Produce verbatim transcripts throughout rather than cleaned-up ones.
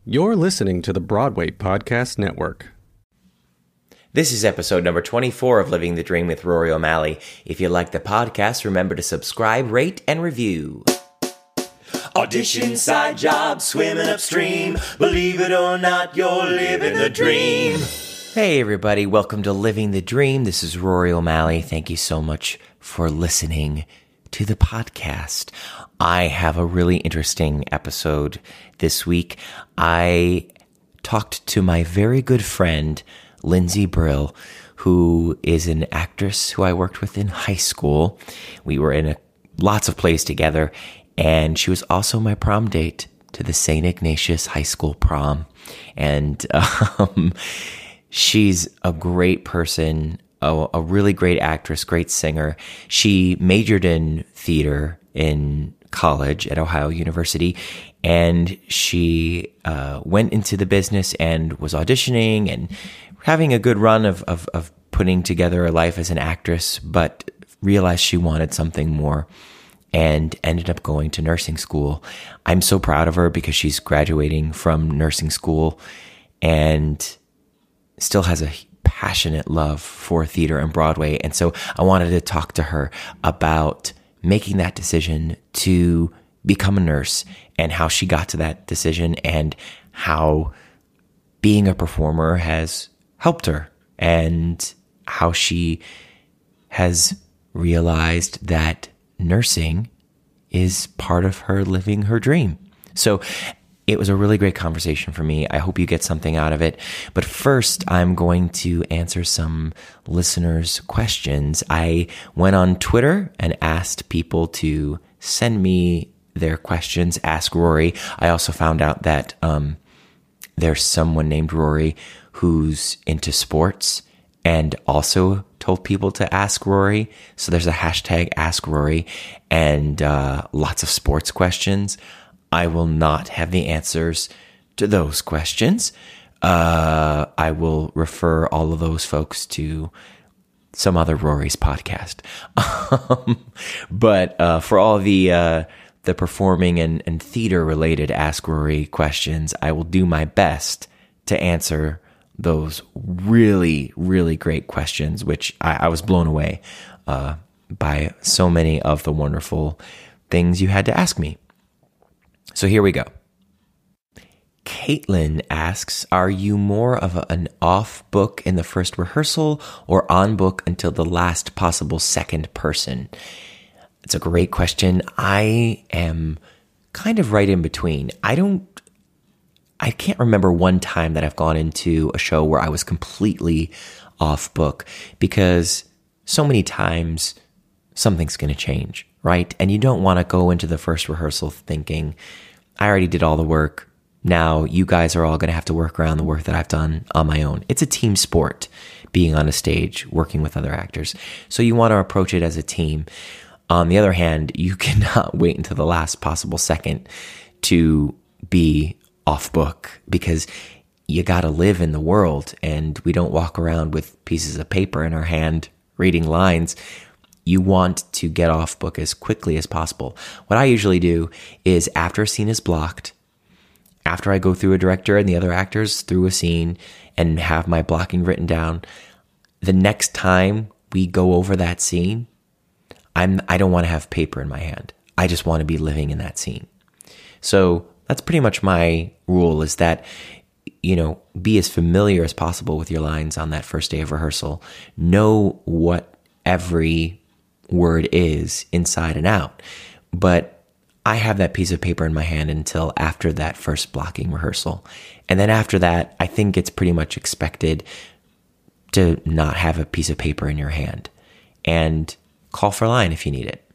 You're listening to the Broadway Podcast Network. This is episode number twenty-four of Living the Dream with Rory O'Malley. If you like the podcast, remember to subscribe, rate, and review. Audition, side job, swimming upstream. Believe it or not, you're living the dream. Hey everybody, welcome to Living the Dream. This is Rory O'Malley. Thank you so much for listening to the podcast. I have a really interesting episode this week. I talked to my very good friend, Lindsay Brill, who is an actress who I worked with in high school. We were in a, lots of plays together, and she was also my prom date to the Saint Ignatius High School prom. And um, she's a great person, a, a really great actress, great singer. She majored in theater in college at Ohio University, and she uh, went into the business and was auditioning and having a good run of, of, of putting together a life as an actress, but realized she wanted something more and ended up going to nursing school. I'm so proud of her because she's graduating from nursing school and still has a passionate love for theater and Broadway. And so I wanted to talk to her about making that decision to become a nurse and how she got to that decision and how being a performer has helped her and how she has realized that nursing is part of her living her dream. So it was a really great conversation for me. I hope you get something out of it. But first, I'm going to answer some listeners' questions. I went on Twitter and asked people to send me their questions, ask Rory. I also found out that um, there's someone named Rory who's into sports and also told people to ask Rory. So there's a hashtag Ask Rory and uh, lots of sports questions. I will not have the answers to those questions. Uh, I will refer all of those folks to some other Rory's podcast. Um, but uh, for all the uh, the performing and, and theater related Ask Rory questions, I will do my best to answer those really, really great questions, which I, I was blown away uh, by so many of the wonderful things you had to ask me. So here we go. Caitlin asks, are you more of a, an off book in the first rehearsal or on book until the last possible second person? It's a great question. I am kind of right in between. I don't, I can't remember one time that I've gone into a show where I was completely off book because so many times something's going to change, right? And you don't want to go into the first rehearsal thinking, I already did all the work. Now you guys are all going to have to work around the work that I've done on my own. It's a team sport, being on a stage, working with other actors. So you want to approach it as a team. On the other hand, you cannot wait until the last possible second to be off book because you got to live in the world and we don't walk around with pieces of paper in our hand reading lines. You want to get off book as quickly as possible. What I usually do is after a scene is blocked, after I go through a director and the other actors through a scene and have my blocking written down, the next time we go over that scene, I'm, I don't want to have paper in my hand. I just want to be living in that scene. So that's pretty much my rule is that, you know, be as familiar as possible with your lines on that first day of rehearsal. Know what every word is inside and out. But I have that piece of paper in my hand until after that first blocking rehearsal. And then after that, I think it's pretty much expected to not have a piece of paper in your hand and call for a line if you need it.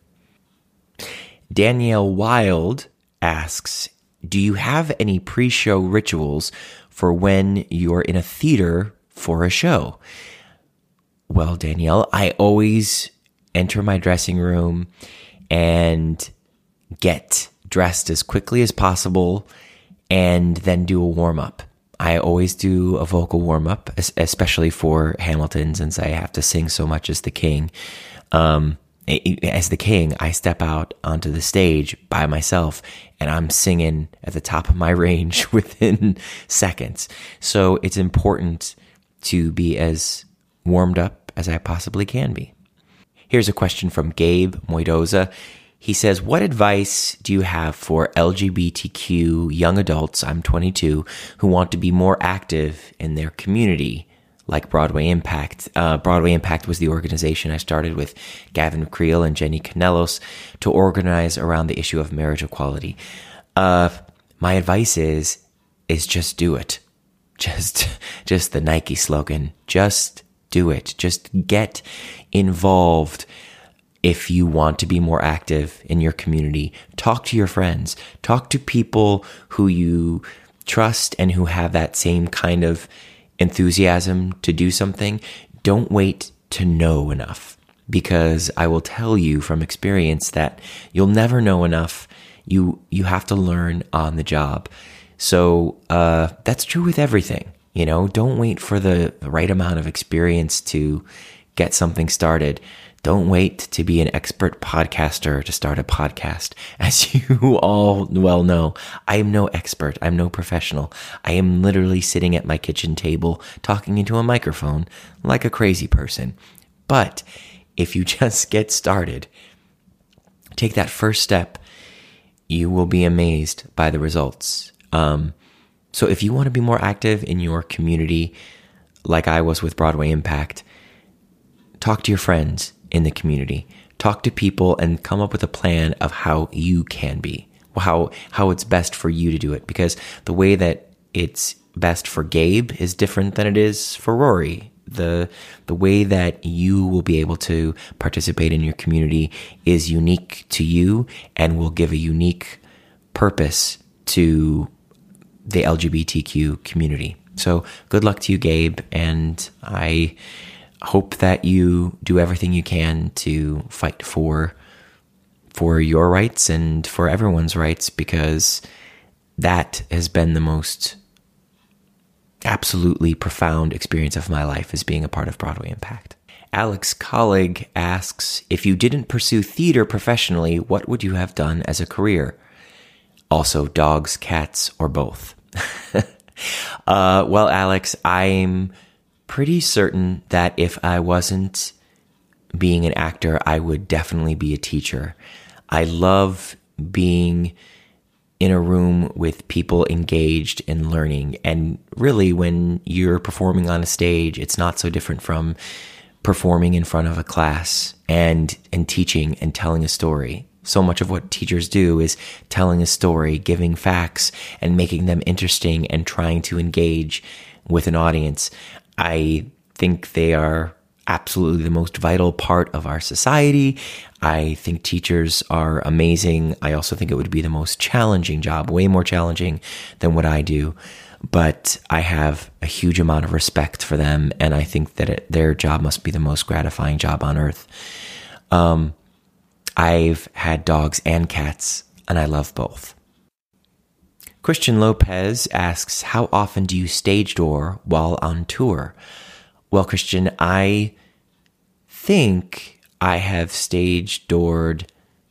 Danielle Wild asks, do you have any pre-show rituals for when you're in a theater for a show? Well, Danielle, I always enter my dressing room and get dressed as quickly as possible and then do a warm-up. I always do a vocal warm-up, especially for Hamilton, since I have to sing so much as the king. Um, as the king, I step out onto the stage by myself and I'm singing at the top of my range within seconds. So it's important to be as warmed up as I possibly can be. Here's a question from Gabe Moidoza. He says, what advice do you have for L G B T Q young adults, I'm twenty-two, who want to be more active in their community, like Broadway Impact? Uh, Broadway Impact was the organization I started with Gavin Creel and Jenny Canelos to organize around the issue of marriage equality. Uh, my advice is, is just do it. Just, just the Nike slogan. Just do it. Just get involved. If you want to be more active in your community, talk to your friends, talk to people who you trust and who have that same kind of enthusiasm to do something. Don't wait to know enough, because I will tell you from experience that you'll never know enough. You, you have to learn on the job. So, uh, that's true with everything. You know, don't wait for the right amount of experience to get something started. Don't wait to be an expert podcaster to start a podcast. As you all well know, I am no expert. I'm no professional. I am literally sitting at my kitchen table talking into a microphone like a crazy person. But if you just get started, take that first step, you will be amazed by the results. Um, so if you want to be more active in your community, like I was with Broadway Impact, talk to your friends in the community, talk to people and come up with a plan of how you can be, how, how it's best for you to do it. Because the way that it's best for Gabe is different than it is for Rory. The, the way that you will be able to participate in your community is unique to you and will give a unique purpose to the L G B T Q community. So good luck to you, Gabe. And I hope that you do everything you can to fight for for your rights and for everyone's rights, because that has been the most absolutely profound experience of my life, is being a part of Broadway Impact. Alex Colleague asks, if you didn't pursue theater professionally, what would you have done as a career? Also, dogs, cats, or both? uh, well, Alex, I'm pretty certain that if I wasn't being an actor, I would definitely be a teacher. I love being in a room with people engaged in learning. And really, when you're performing on a stage, it's not so different from performing in front of a class and, and teaching and telling a story. So much of what teachers do is telling a story, giving facts, and making them interesting and trying to engage with an audience. I think they are absolutely the most vital part of our society. I think teachers are amazing. I also think it would be the most challenging job, way more challenging than what I do. But I have a huge amount of respect for them, and I think that it, their job must be the most gratifying job on earth. Um, I've had dogs and cats, and I love both. Christian Lopez asks, how often do you stage door while on tour? Well, Christian, I think I have stage doored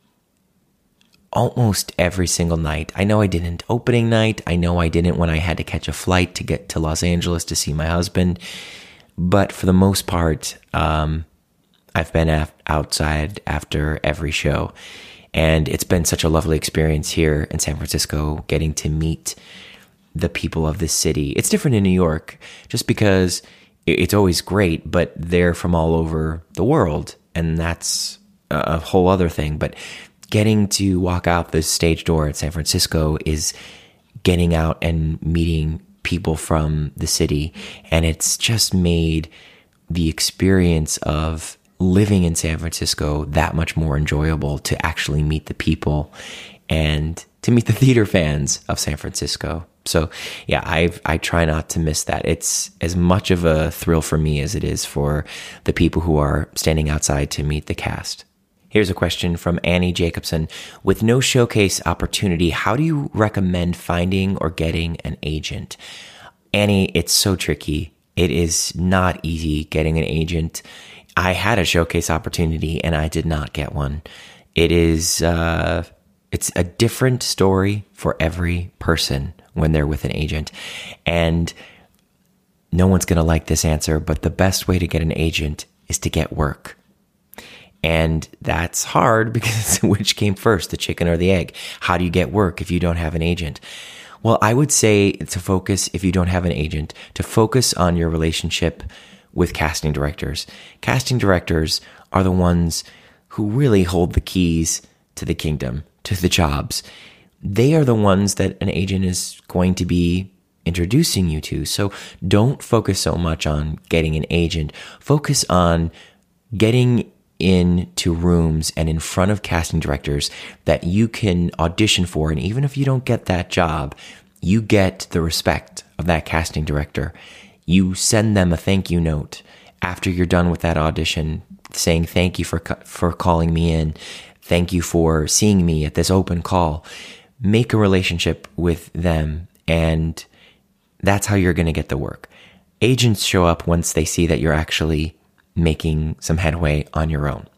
almost every single night. I know I didn't opening night. I know I didn't when I had to catch a flight to get to Los Angeles to see my husband. But for the most part, um, I've been af- outside after every show. And it's been such a lovely experience here in San Francisco, getting to meet the people of this city. It's different in New York, just because it's always great, but they're from all over the world, and that's a whole other thing. But getting to walk out the stage door at San Francisco is getting out and meeting people from the city, and it's just made the experience of living in San Francisco that much more enjoyable, to actually meet the people and to meet the theater fans of San Francisco. So yeah, I I try not to miss that. It's as much of a thrill for me as it is for the people who are standing outside to meet the cast. Here's a question from Annie Jacobson. With no showcase opportunity, how do you recommend finding or getting an agent? Annie, it's so tricky. It is not easy getting an agent. I had a showcase opportunity and I did not get one. It is, uh, it's a different story for every person when they're with an agent. And no one's going to like this answer, but the best way to get an agent is to get work. And that's hard because which came first, the chicken or the egg? How do you get work if you don't have an agent? Well, I would say to focus, if you don't have an agent, to focus on your relationship with casting directors. Casting directors are the ones who really hold the keys to the kingdom, to the jobs. They are the ones that an agent is going to be introducing you to. So don't focus so much on getting an agent. Focus on getting into rooms and in front of casting directors that you can audition for. And even if you don't get that job, you get the respect of that casting director. You send them a thank you note after you're done with that audition saying, thank you for, for calling me in. Thank you for seeing me at this open call. Make a relationship with them, and that's how you're going to get the work. Agents show up once they see that you're actually making some headway on your own.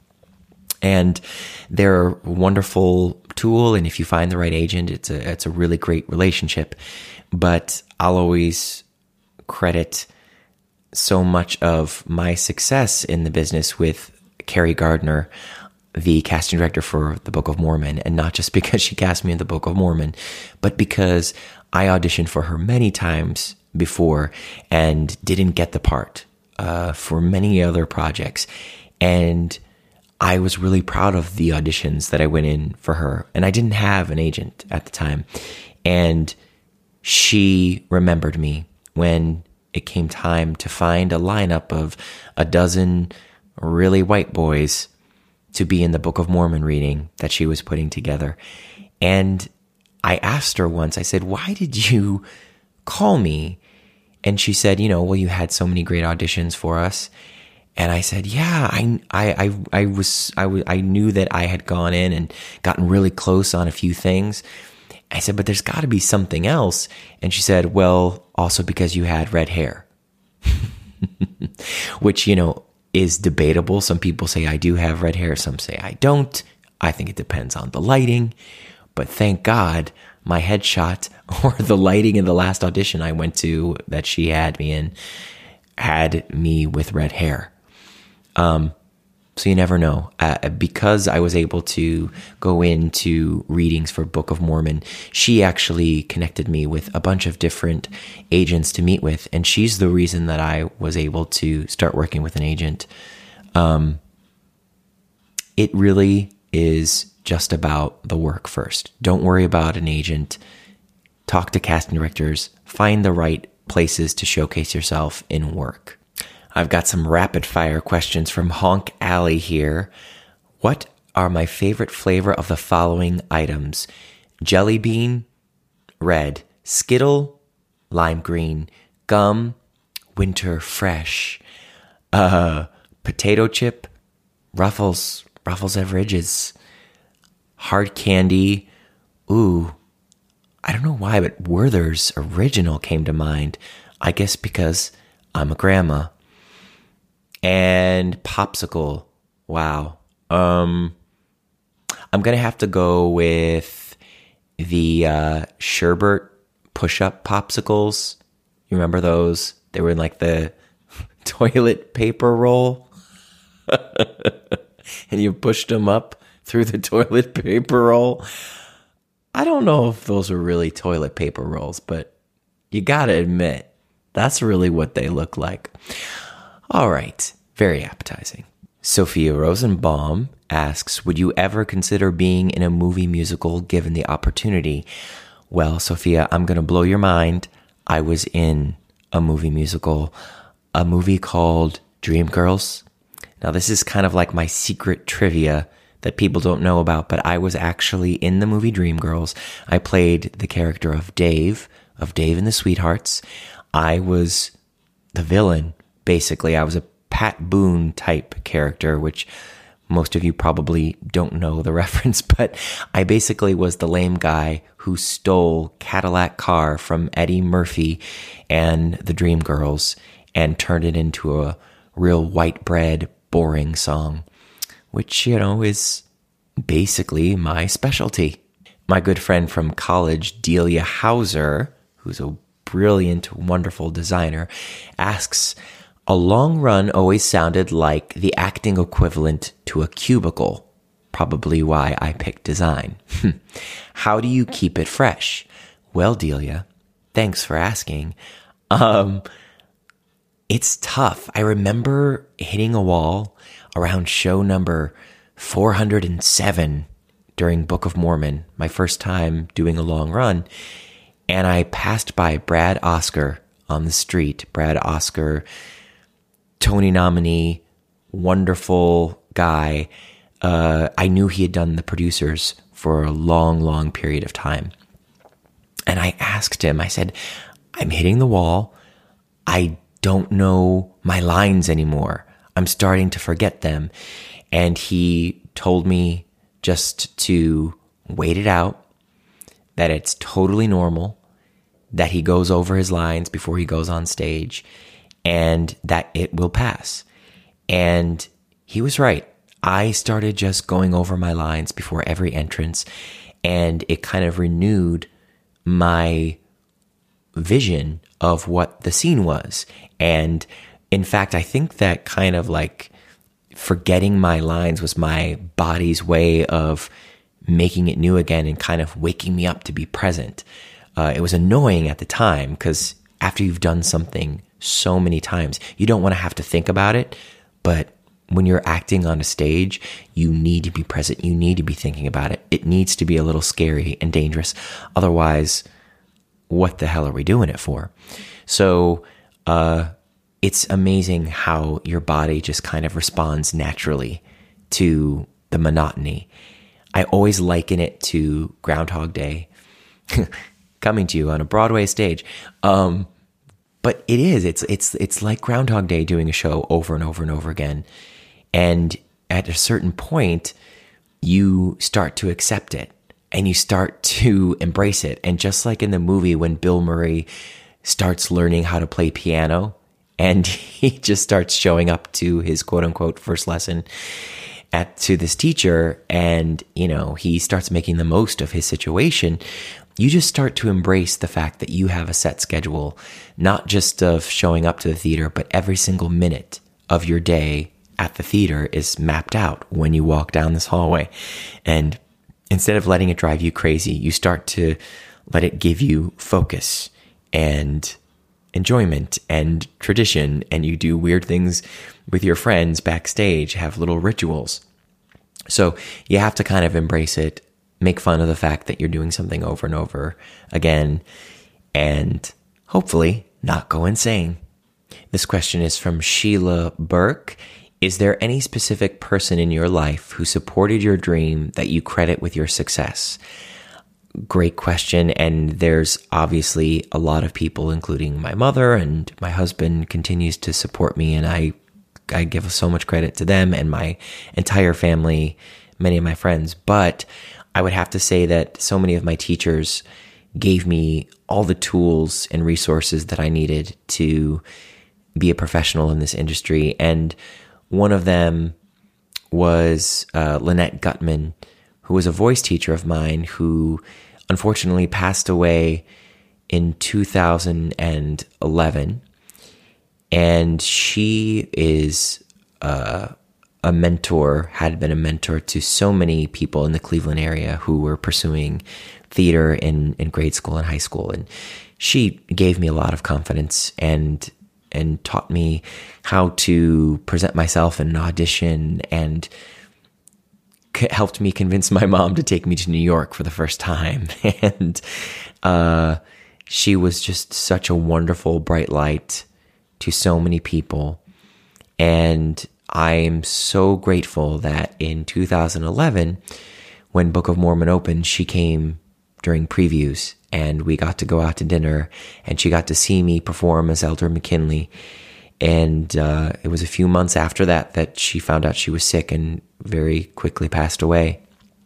And they're a wonderful tool, and if you find the right agent, it's a it's a really great relationship. But I'll always credit so much of my success in the business with Carrie Gardner, the casting director for the Book of Mormon, and not just because she cast me in the Book of Mormon, but because I auditioned for her many times before and didn't get the part uh, for many other projects. And I was really proud of the auditions that I went in for her. And I didn't have an agent at the time. And she remembered me when it came time to find a lineup of a dozen really white boys to be in the Book of Mormon reading that she was putting together. And I asked her once, I said, why did you call me? And she said, you know, well, you had so many great auditions for us. And I said, yeah, I, I, I, I was, I, w- I knew that I had gone in and gotten really close on a few things. I said, but there's got to be something else. And she said, well, also because you had red hair, which, you know, is debatable. Some people say I do have red hair. Some say I don't. I think it depends on the lighting. But thank God my headshot or the lighting in the last audition I went to that she had me in had me with red hair. Um, so you never know. Uh, because I was able to go into readings for Book of Mormon, she actually connected me with a bunch of different agents to meet with. And she's the reason that I was able to start working with an agent. Um, it really is just about the work first. Don't worry about an agent. Talk to casting directors. Find the right places to showcase yourself in work. I've got some rapid fire questions from Honk Alley here. What are my favorite flavor of the following items? Jelly bean, red. Skittle, lime green. Gum, winter fresh. Uh, potato chip, Ruffles, Ruffles have ridges. Hard candy, ooh, I don't know why, but Werther's Original came to mind. I guess because I'm a grandma. And popsicle, wow. Um, I'm going to have to go with the uh, Sherbert push-up popsicles. You remember those? They were in like the toilet paper roll. And you pushed them up through the toilet paper roll. I don't know if those are really toilet paper rolls, but you gotta admit, that's really what they look like. All right, very appetizing. Sophia Rosenbaum asks, would you ever consider being in a movie musical given the opportunity? Well, Sophia, I'm gonna blow your mind. I was in a movie musical, a movie called Dreamgirls. Now, this is kind of like my secret trivia that people don't know about, but I was actually in the movie Dreamgirls. I played the character of Dave, of Dave and the Sweethearts. I was the villain, basically. I was a Pat Boone type character, which most of you probably don't know the reference, but I basically was the lame guy who stole Cadillac car from Eddie Murphy and the Dreamgirls and turned it into a real white bread boring song, which, you know, is basically my specialty. My good friend from college, Delia Hauser, who's a brilliant, wonderful designer, asks, a long run always sounded like the acting equivalent to a cubicle, probably why I picked design. How do you keep it fresh? Well, Delia, thanks for asking. Um, it's tough. I remember hitting a wall around show number four hundred seven during Book of Mormon, my first time doing a long run, and I passed by Brad Oscar on the street. Brad Oscar, Tony nominee, wonderful guy. Uh, I knew he had done the producers for a long, long period of time. And I asked him, I said, I'm hitting the wall. I don't know my lines anymore. I'm starting to forget them. And he told me just to wait it out, that it's totally normal, that he goes over his lines before he goes on stage, and that it will pass. And he was right. I started just going over my lines before every entrance, and it kind of renewed my vision of what the scene was. And in fact, I think that kind of like forgetting my lines was my body's way of making it new again and kind of waking me up to be present. Uh, it was annoying at the time because after you've done something so many times, you don't want to have to think about it. But when you're acting on a stage, you need to be present. You need to be thinking about it. It needs to be a little scary and dangerous. Otherwise, what the hell are we doing it for? So, uh, it's amazing how your body just kind of responds naturally to the monotony. I always liken it to Groundhog Day coming to you on a Broadway stage. Um, but it is, it's, it's, it's like Groundhog Day doing a show over and over and over again. And at a certain point, you start to accept it and you start to embrace it. And just like in the movie, when Bill Murray starts learning how to play piano, and he just starts showing up to his quote unquote first lesson at to this teacher, and, you know, he starts making the most of his situation. You just start to embrace the fact that you have a set schedule, not just of showing up to the theater, but every single minute of your day at the theater is mapped out when you walk down this hallway. And instead of letting it drive you crazy, you start to let it give you focus and enjoyment and tradition, and you do weird things with your friends backstage, have little rituals. So you have to kind of embrace it, make fun of the fact that you're doing something over and over again, and hopefully not go insane. This question is from Sheila Burke. Is there any specific person in your life who supported your dream that you credit with your success? Great question. And there's obviously a lot of people, including my mother, and my husband continues to support me. And I, I give so much credit to them and my entire family, many of my friends. But I would have to say that so many of my teachers gave me all the tools and resources that I needed to be a professional in this industry. And one of them was uh, Lynette Gutman, who was a voice teacher of mine, who unfortunately passed away in two thousand eleven. And she is uh, a mentor, had been a mentor to so many people in the Cleveland area who were pursuing theater in, in grade school and high school. And she gave me a lot of confidence and and taught me how to present myself in an audition, and helped me convince my mom to take me to New York for the first time. And uh, she was just such a wonderful, bright light to so many people. And I'm so grateful that in two thousand eleven, when Book of Mormon opened, she came during previews, and we got to go out to dinner, and she got to see me perform as Elder McKinley. And uh, it was a few months after that that she found out she was sick and very quickly passed away.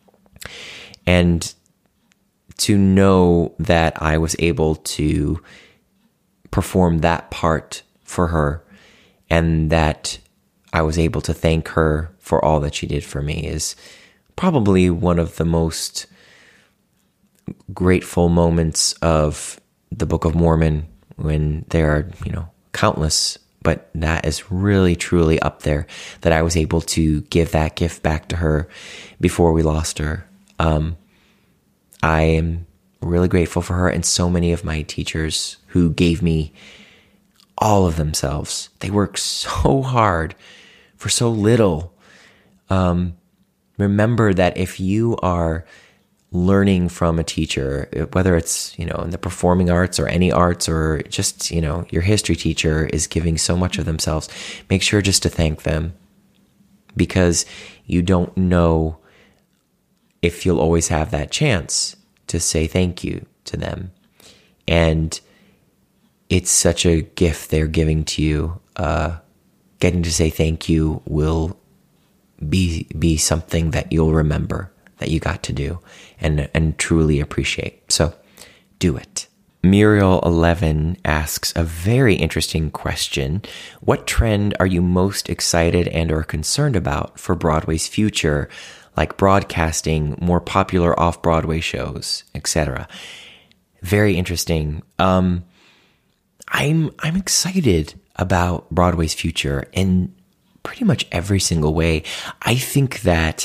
And to know that I was able to perform that part for her, and that I was able to thank her for all that she did for me is probably one of the most grateful moments of the Book of Mormon, when there are, you know, countless, but that is really truly up there, that I was able to give that gift back to her before we lost her. Um, I am really grateful for her and so many of my teachers who gave me all of themselves. They work so hard for so little. Um, remember that if you are learning from a teacher, whether it's, you know, in the performing arts or any arts, or just, you know, your history teacher is giving so much of themselves, make sure just to thank them, because you don't know if you'll always have that chance to say thank you to them. And it's such a gift they're giving to you. Uh, getting to say thank you will be be something that you'll remember that you got to do and and truly appreciate. So do it. Muriel eleven asks a very interesting question. What trend are you most excited and or concerned about for Broadway's future, like broadcasting, more popular off-Broadway shows, et cetera? Very interesting. Um, I'm I'm excited about Broadway's future in pretty much every single way. I think that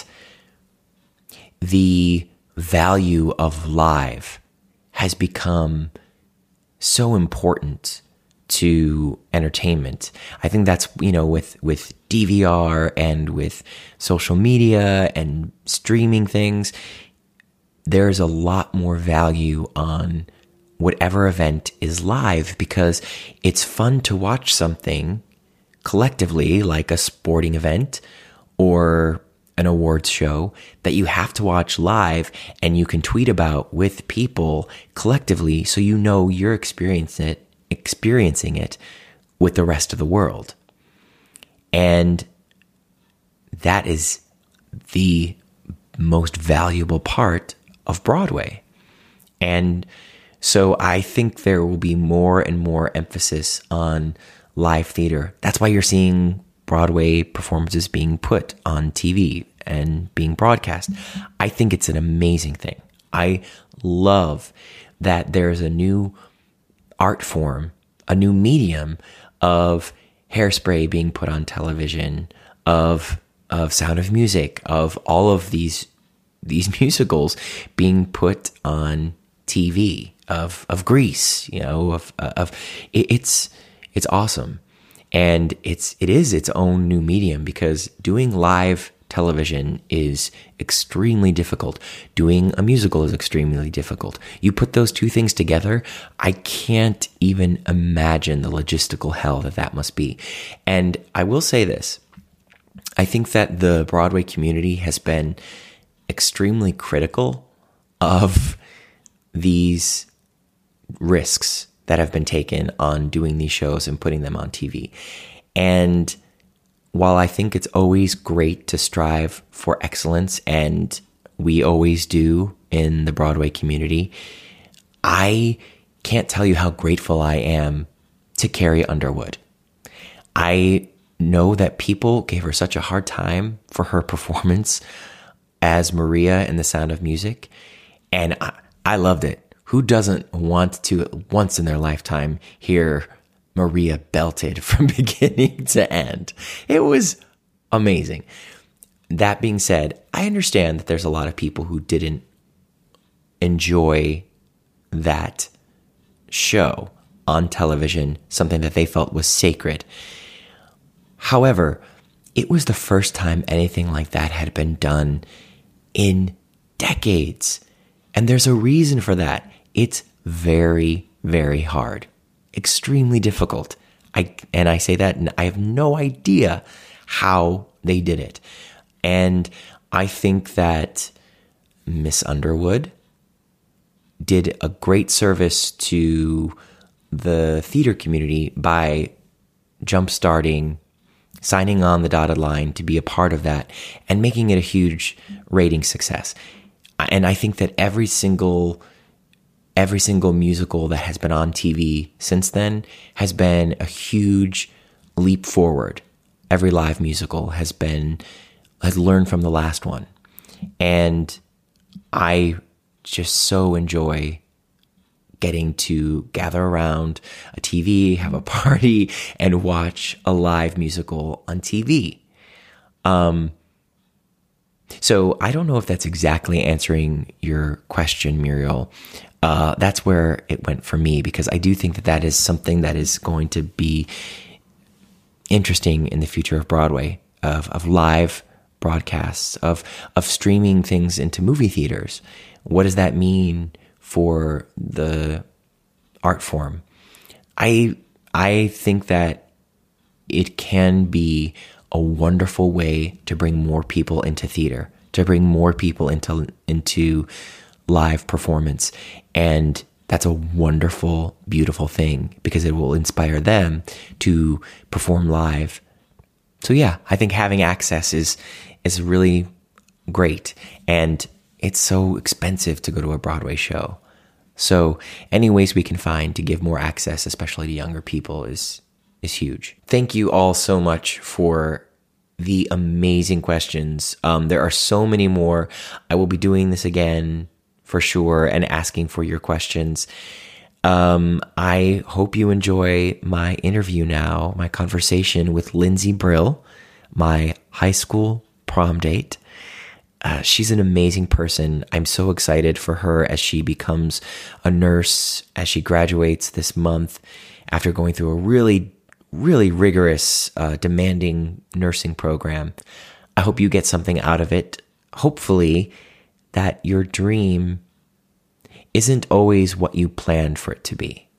the value of live has become so important to entertainment. I think that's, you know, with, with D V R and with social media and streaming things, there's a lot more value on whatever event is live, because it's fun to watch something collectively, like a sporting event or an awards show, that you have to watch live and you can tweet about with people collectively, so you know you're experiencing it, experiencing it with the rest of the world. And that is the most valuable part of Broadway. And so I think there will be more and more emphasis on live theater. That's why you're seeing Broadway performances being put on T V and being broadcast. I think it's an amazing thing. I love that there's a new art form, a new medium of Hairspray being put on television, of of Sound of Music, of all of these these musicals being put on T V, of of Grease, you know, of of it, it's it's awesome. And it's it is its own new medium, because doing live television is extremely difficult. Doing a musical is extremely difficult. You put those two things together, I can't even imagine the logistical hell that that must be. And I will say this, I think that the Broadway community has been extremely critical of these risks that have been taken on doing these shows and putting them on T V. And while I think it's always great to strive for excellence, and we always do in the Broadway community, I can't tell you how grateful I am to Carrie Underwood. I know that people gave her such a hard time for her performance as Maria in The Sound of Music, and I, I loved it. Who doesn't want to, once in their lifetime, hear Maria belted from beginning to end? It was amazing. That being said, I understand that there's a lot of people who didn't enjoy that show on television, something that they felt was sacred. However, it was the first time anything like that had been done in decades. And there's a reason for that. It's very, very hard. Extremely difficult. I and I say that, and I have no idea how they did it. And I think that Miss Underwood did a great service to the theater community by jumpstarting, signing on the dotted line to be a part of that, and making it a huge rating success. And I think that every single every single musical that has been on T V since then has been a huge leap forward every live musical has been, has learned from the last one. And I just so enjoy getting to gather around a T V, have a party, and watch a live musical on T V. Um, so I don't know if that's exactly answering your question, Muriel. Uh, that's where it went for me, because I do think that that is something that is going to be interesting in the future of Broadway, of, of live broadcasts, of, of streaming things into movie theaters. What does that mean for the art form? I, I think that it can be a wonderful way to bring more people into theater, to bring more people into, into live performance. And that's a wonderful, beautiful thing, because it will inspire them to perform live. So yeah, I think having access is, is really great. And it's so expensive to go to a Broadway show. So any ways we can find to give more access, especially to younger people, is, is huge. Thank you all so much for the amazing questions. Um, there are so many more. I will be doing this again for sure and asking for your questions. Um, I hope you enjoy my interview now, my conversation with Lindsay Brill, my high school prom date. Uh, she's an amazing person. I'm so excited for her as she becomes a nurse, as she graduates this month after going through a really, really rigorous, uh, demanding nursing program. I hope you get something out of it. Hopefully that your dream isn't always what you planned for it to be.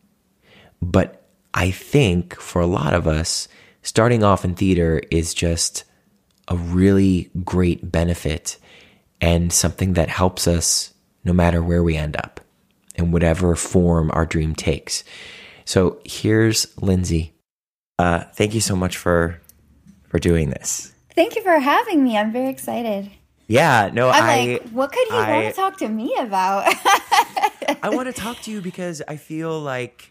But I think for a lot of us, starting off in theater is just a really great benefit and something that helps us no matter where we end up in whatever form our dream takes. So here's Lindsay. Uh, thank you so much for for doing this. Thank you for having me. I'm very excited. Yeah, no, I'm I... like, what could you I, want to talk to me about? I want to talk to you because I feel like,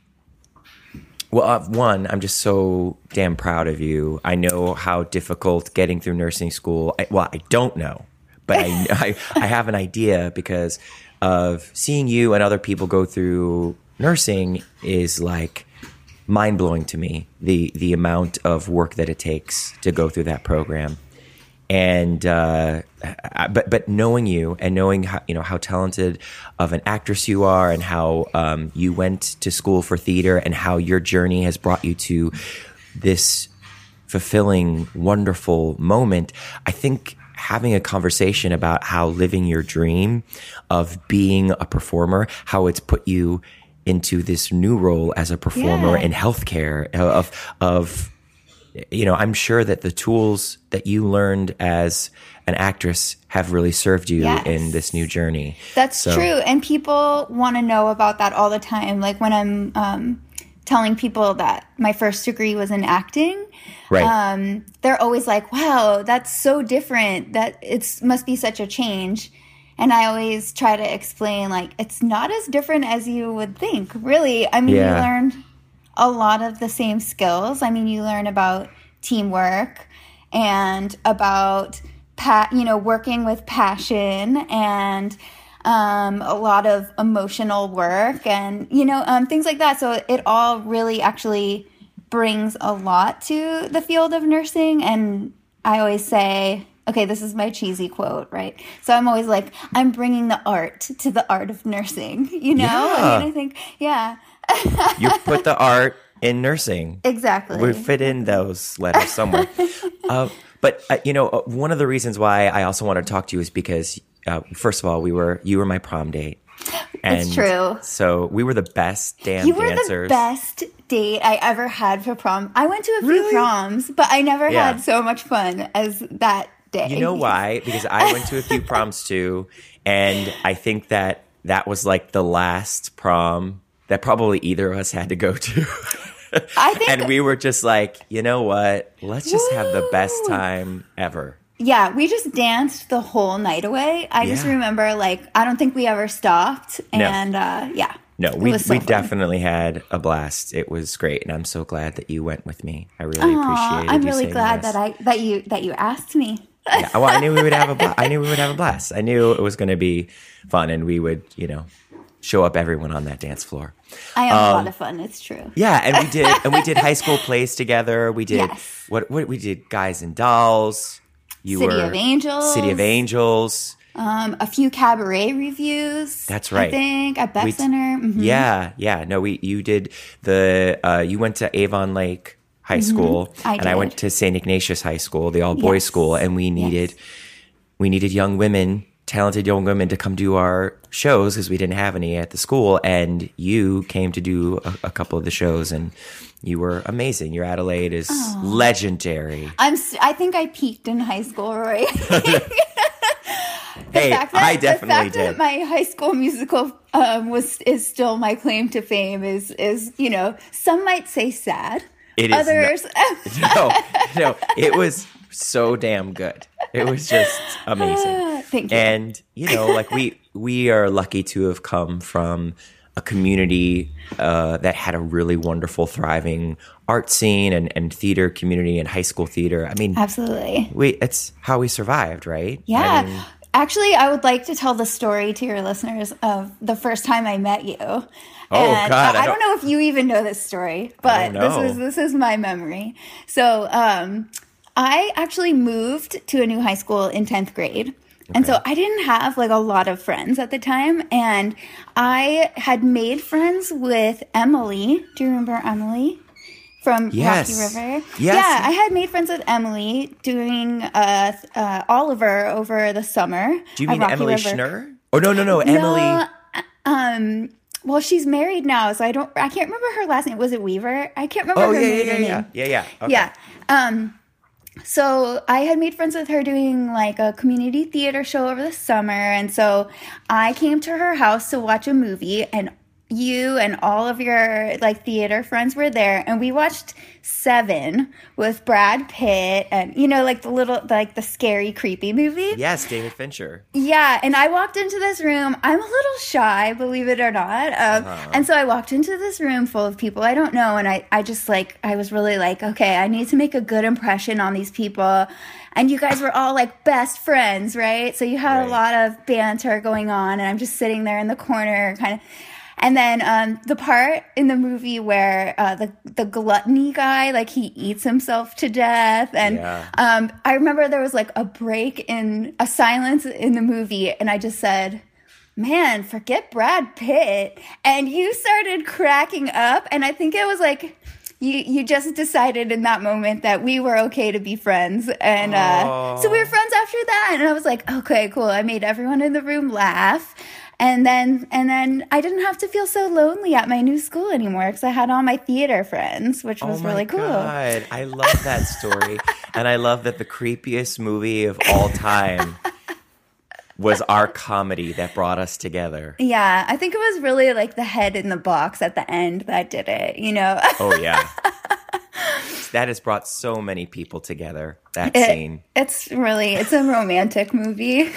well, uh, one, I'm just so damn proud of you. I know how difficult getting through nursing school, I, well, I don't know, but I, I, I have an idea because of seeing you and other people go through nursing is like mind-blowing to me, the, the amount of work that it takes to go through that program. And uh, but but knowing you and knowing how, you know, how talented of an actress you are, and how um, you went to school for theater, and how your journey has brought you to this fulfilling, wonderful moment, I think having a conversation about how living your dream of being a performer, how it's put you into this new role as a performer yeah. in healthcare, of of. You know, I'm sure that the tools that you learned as an actress have really served you yes. in this new journey. That's so. true. And people want to know about that all the time. Like when I'm um, telling people that my first degree was in acting, right. um, they're always like, wow, that's so different. That it's must be such a change. And I always try to explain, like, it's not as different as you would think, really. I mean, yeah. you learned a lot of the same skills. I mean, you learn about teamwork and about, pa- you know, working with passion and um, a lot of emotional work and, you know, um, things like that. So it all really actually brings a lot to the field of nursing. And I always say, okay, this is my cheesy quote, right? So I'm always like, I'm bringing the art to the art of nursing, you know? Yeah. I mean, I think, yeah. You put the art in nursing. Exactly. We fit in those letters somewhere. uh, but, uh, you know, uh, one of the reasons why I also want to talk to you is because, uh, first of all, we were you were my prom date. And it's true. So we were the best damn you were dancers. The best date I ever had for prom. I went to a few Really? proms, but I never Yeah. had so much fun as that day. You know why? Because I went to a few proms too, and I think that that was like the last prom that probably either of us had to go to. I think, and we were just like, you know what? Let's just have the best Woo! time ever. Yeah, we just danced the whole night away. I just Yeah. remember, like, I don't think we ever stopped. No. And, uh, yeah. no, we was so we fun. definitely had a blast. It was great, and I'm so glad that you went with me. I really Aw, appreciated I'm you really saying glad yes. that I that you that you asked me. Yeah, well, I knew we would have a bla- I knew we would have a blast. I knew it was going to be fun, and we would, you know, show up everyone on that dance floor. I am a Um, lot of fun. It's true. Yeah, and we did, and we did high school plays together. We did Yes. what? What we did? Guys and Dolls. You City were of Angels. City of Angels. Um, a few cabaret reviews. That's right. I think at Beck We- Center. Mhm. Yeah, yeah. No, we you did the uh, you went to Avon Lake High School, Mm-hmm. I and I went did. to Saint Ignatius High School, the all boys Yes. school, and we needed Yes. we needed young women, talented young women, to come do our shows because we didn't have any at the school, and you came to do a, a couple of the shows, and you were amazing. Your Adelaide is legendary. I'm. s- I think I peaked in high school, right? Hey, fact that, I definitely the fact did. That my high school musical um, was is still my claim to fame. Is is you know some might say sad. It is not- Others. no, no, it was so damn good. It was just amazing. Thank you. And you know, like we we are lucky to have come from a community uh, that had a really wonderful, thriving art scene and, and theater community and high school theater. I mean, Absolutely. we it's how we survived, right? Yeah. I mean, Actually, I would like to tell the story to your listeners of the first time I met you. Oh and God, uh, I I, don't- don't know if you even know this story, but don't know. this is this is my memory. So, um, I actually moved to a new high school in tenth grade. And so I didn't have like a lot of friends at the time, and I had made friends with Emily. Do you remember Emily? From Yes. Rocky River. Yes. Yeah, I had made friends with Emily doing uh, uh, Oliver over the summer. do you at mean Rocky Emily River. Schnurr? Oh no, no, no, Emily. No, um, well, she's married now, so I don't. I can't remember her last name. Was it Weaver? I can't remember Oh her yeah, yeah, maiden yeah, yeah, name. yeah, yeah. Okay. Yeah. Um, so I had made friends with her doing like a community theater show over the summer. And so I came to her house to watch a movie, and you and all of your like theater friends were there, and we watched Seven with Brad Pitt, and you know, like the little like the scary creepy movie. Yes, David Fincher. Yeah, and I walked into this room. I'm a little shy, believe it or not. Um, Uh-huh. And so I walked into this room full of people I don't know, and I, I just like, I was really like, okay, I need to make a good impression on these people. And you guys were all like best friends, right? So you had Right. a lot of banter going on, and I'm just sitting there in the corner, kind of. And then um, the part in the movie where uh, the the gluttony guy, like he eats himself to death, and Yeah. um, I remember there was like a break in a silence in the movie, and I just said, "Man, forget Brad Pitt," and you started cracking up, and I think it was like you you just decided in that moment that we were okay to be friends, and uh, so we were friends after that, and I was like, okay, cool. I made everyone in the room laugh. And then, and then I didn't have to feel so lonely at my new school anymore because I had all my theater friends, which was oh my really cool. God. I love that story. And I love that the creepiest movie of all time was our comedy that brought us together. Yeah, I think it was really like the head in the box at the end that did it, you know? Oh, yeah. That has brought so many people together, that It- scene. It's really, it's a romantic movie.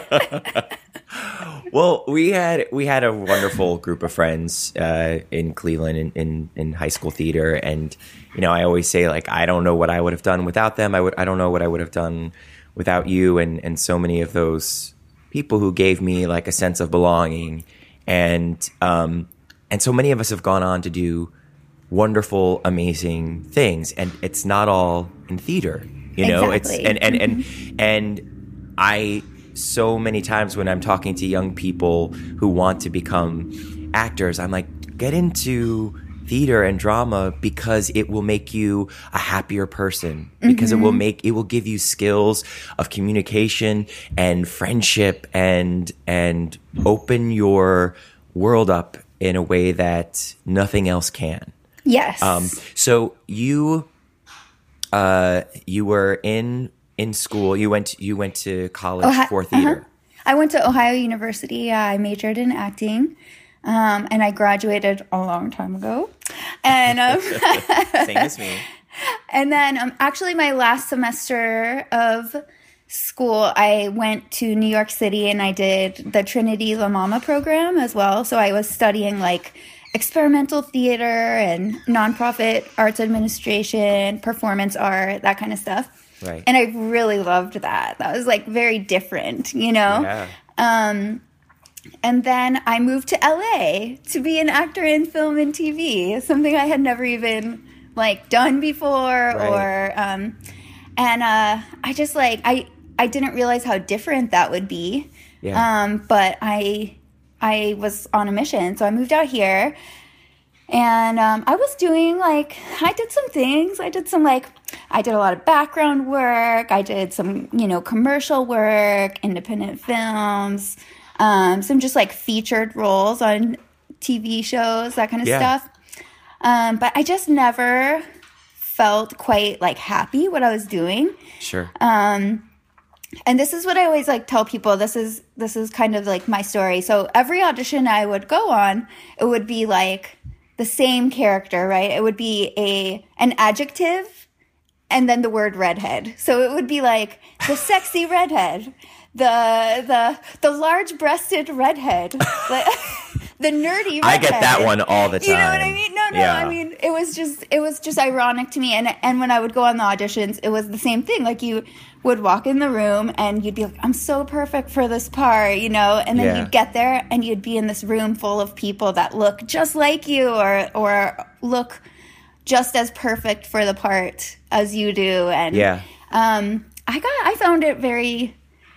Well, we had we had a wonderful group of friends uh, in Cleveland in, in, in high school theater, and you know I always say like I don't know what I would have done without them. I would I don't know what I would have done without you, and and so many of those people who gave me like a sense of belonging, and um and so many of us have gone on to do wonderful, amazing things, and it's not all in theater, you know. Exactly. It's and and and and I. So many times when I'm talking to young people who want to become actors, I'm like, get into theater and drama because it will make you a happier person, because Mm-hmm. it will make, it will give you skills of communication and friendship and, and open your world up in a way that nothing else can. Yes. Um, so you, uh, you were in, in school, you went you went to college Ohi- for theater. uh-huh. I went to Ohio University. Uh, I majored in acting, um, and I graduated a long time ago. And um, Same as me. and then um, actually, my last semester of school, I went to New York City and I did the Trinity La Mama program as well. So I was studying like experimental theater and nonprofit arts administration, performance art, that kind of stuff. Right. And I really loved that. That was like very different, you know? Yeah. Um, and then I moved to L A to be an actor in film and T V, something I had never even like done before, Right. or um, and uh, I just like I I didn't realize how different that would be. Yeah. Um, but I I was on a mission, so I moved out here, and um, I was doing like I did some things. I did some like I did a lot of background work. I did some you know commercial work, independent films. Um, some just like featured roles on T V shows, that kind of Yeah. stuff. Um, but I just never felt quite like happy what I was doing. Sure. Um, and this is what I always like tell people. This is this is kind of like my story. So every audition I would go on, it would be like the same character, right? It would be a an adjective and then the word redhead. So it would be like the sexy redhead. The the the large-breasted redhead, the, the nerdy redhead. I get that one all the time. You know what I mean? No, no. Yeah. I mean, it was just it was just ironic to me. And and when I would go on the auditions, it was the same thing. Like you would walk in the room and you'd be like, "I'm so perfect for this part," you know. And then Yeah. you'd get there and you'd be in this room full of people that look just like you, or or look just as perfect for the part as you do. And Yeah. um, I got I found it very.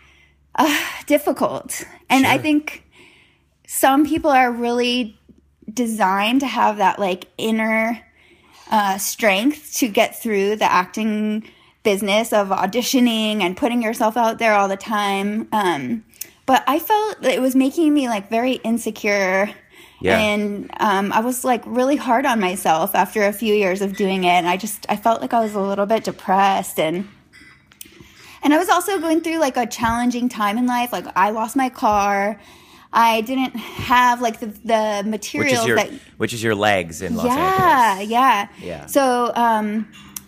Uh, difficult. And Sure. I think some people are really designed to have that like inner uh, strength to get through the acting business of auditioning and putting yourself out there all the time. Um, but I felt that it was making me like very insecure. Yeah. And um, I was like really hard on myself after a few years of doing it. And I just, I felt like I was a little bit depressed, and And I was also going through like a challenging time in life. Like I lost my car. I didn't have like the, the Which materials is your that. which is your legs in Los yeah, Angeles. yeah, Yeah. So um,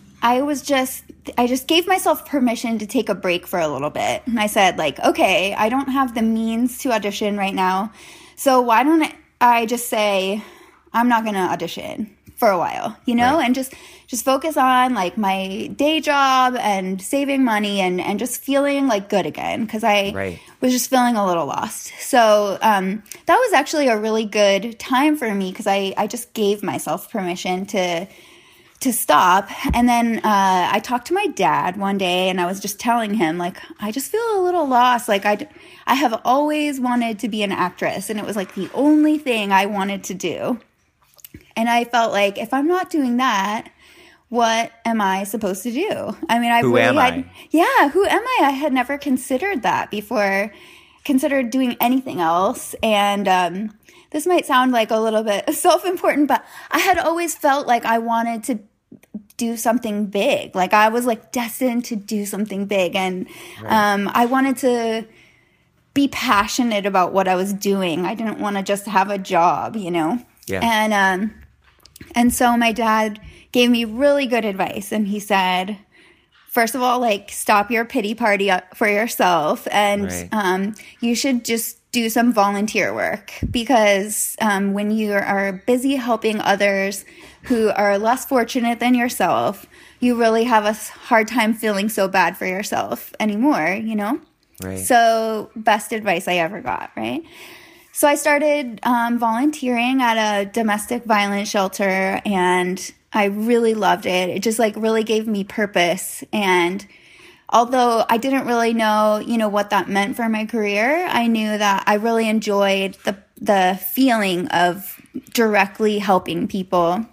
I was just, I just gave myself permission to take a break for a little bit. And I said like, okay, I don't have the means to audition right now. So why don't I just say, I'm not going to audition for a while, you know, Right. and just just focus on like my day job and saving money and, and just feeling like good again, because I Right. was just feeling a little lost. So um, that was actually a really good time for me, because I, I just gave myself permission to to stop. And then uh, I talked to my dad one day, and I was just telling him like, I just feel a little lost. Like I, I have always wanted to be an actress, and it was like the only thing I wanted to do. And I felt like if I'm not doing that, what am I supposed to do? I mean, I Who really am had, I? yeah, who am I? I had never considered that before, considered doing anything else. And um, this might sound like a little bit self-important, but I had always felt like I wanted to do something big. Like I was like destined to do something big. And um, I wanted to be passionate about what I was doing. I didn't want to just have a job, you know? Yeah. And um, and so my dad gave me really good advice, and he said, first of all, like stop your pity party up for yourself, and Right. um, you should just do some volunteer work, because um, when you are busy helping others who are less fortunate than yourself, you really have a hard time feeling so bad for yourself anymore, you know? Right. So best advice I ever got, right? So I started um, volunteering at a domestic violence shelter, and I really loved it. It just like really gave me purpose. And although I didn't really know, you know, what that meant for my career, I knew that I really enjoyed the the feeling of directly helping people.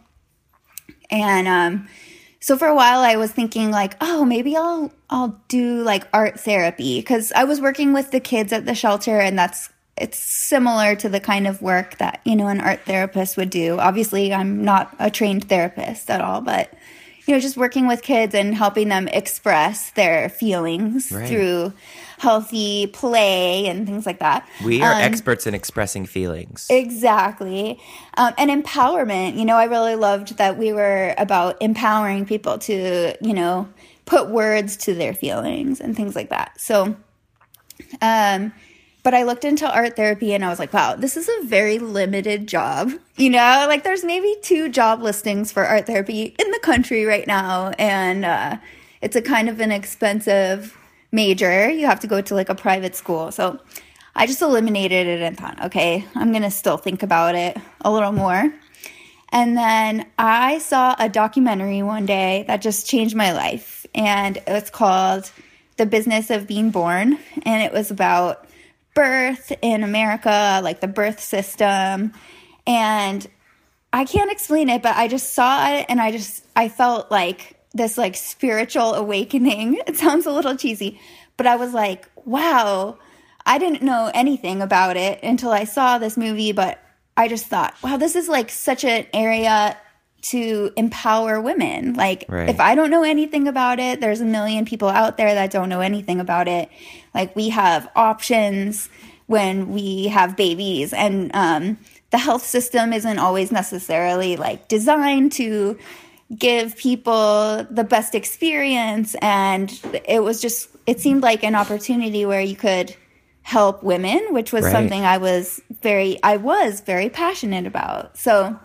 And um, so for a while I was thinking like, oh, maybe I'll I'll do like art therapy, because I was working with the kids at the shelter, and that's it's similar to the kind of work that, you know, an art therapist would do. Obviously, I'm not a trained therapist at all, but, you know, just working with kids and helping them express their feelings Right. through healthy play and things like that. We are Um, experts in expressing feelings. Exactly. Um, and empowerment. You know, I really loved that we were about empowering people to, you know, put words to their feelings and things like that. So, um, but I looked into art therapy and I was like, wow, this is a very limited job. You know, like there's maybe two job listings for art therapy in the country right now. And uh, it's a kind of an expensive major. You have to go to like a private school. So I just eliminated it and thought, okay, I'm going to still think about it a little more. And then I saw a documentary one day that just changed my life. And it's called The Business of Being Born. And it was about birth in America, like the birth system. And I can't explain it, but I just saw it and I just, I felt like this like spiritual awakening. It sounds a little cheesy, but I was like, wow, I didn't know anything about it until I saw this movie, but I just thought, wow, this is like such an area to empower women. Like, right. If I don't know anything about it, there's a million people out there that don't know anything about it. Like, we have options when we have babies, and um, the health system isn't always necessarily like designed to give people the best experience. And it was just, it seemed like an opportunity where you could help women, which was right. something I was very, I was very passionate about. So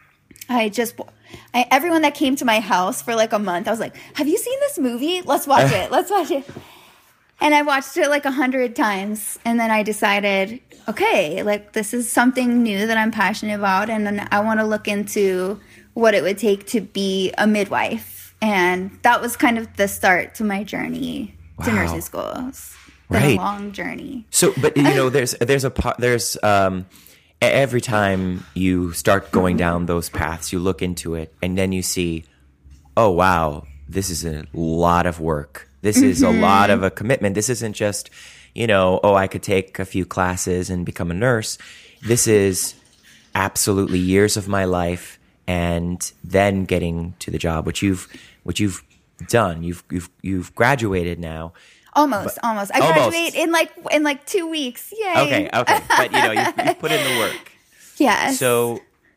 I just, I, everyone that came to my house for like a month, I was like, have you seen this movie? Let's watch it. Let's watch it. And I watched it like a hundred times. And then I decided, okay, like this is something new that I'm passionate about. And then I want to look into what it would take to be a midwife. And that was kind of the start to my journey wow. to nursing school. It's been right. a long journey. So, but you know, there's, there's a, there's, um, every time you start going down those paths, you look into it and then you see, oh, wow, this is a lot of work. This is mm-hmm. a lot of a commitment. This isn't just, you know, oh, I could take a few classes and become a nurse. This is absolutely years of my life and then getting to the job, which you've, which you've done. You've, you've, you've graduated now. Almost, but, almost. I almost. graduate in like in like two weeks. Yay. Okay, okay. But you know, you, you put in the work. Yes. So,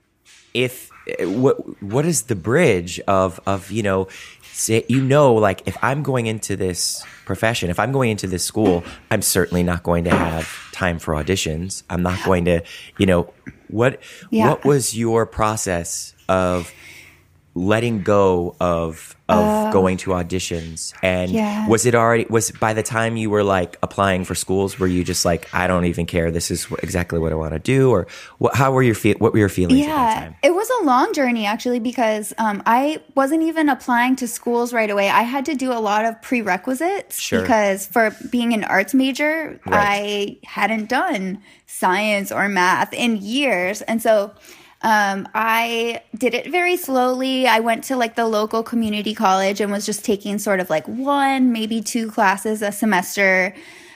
if what what is the bridge of of you know, say, you know, like if I'm going into this profession, if I'm going into this school, I'm certainly not going to have time for auditions. I'm not going to, you know, what yeah. what was your process of letting go of of uh, going to auditions? And yeah. was it already, was by the time you were like applying for schools, were you just like, I don't even care, this is exactly what I want to do? Or what, how were your fe- what were your feelings yeah, at that time? It was a long journey actually, because um, I wasn't even applying to schools right away. I had to do a lot of prerequisites sure. because for being an arts major, right. I hadn't done science or math in years. And so Um, I did it very slowly. I went to like the local community college and was just taking sort of like one, maybe two classes a semester.